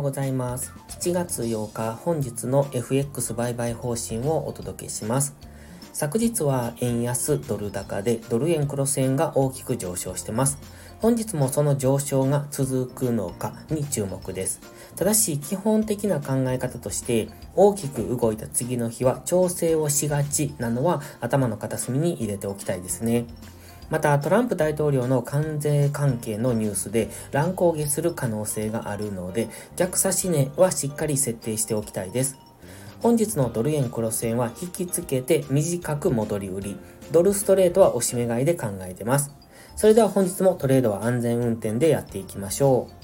ございます。7月8日、本日の FX 売買方針をお届けします。昨日は円安ドル高でドル円クロス円が大きく上昇してます。本日もその上昇が続くのかに注目です。ただし基本的な考え方として大きく動いた次の日は調整をしがちなのは頭の片隅に入れておきたいですね。またトランプ大統領の関税関係のニュースで乱高下する可能性があるので逆差し値はしっかり設定しておきたいです。本日のドル円クロス円は引き付けて短く戻り売り、ドルストレートは押し目買いで考えてます。それでは本日もトレードは安全運転でやっていきましょう。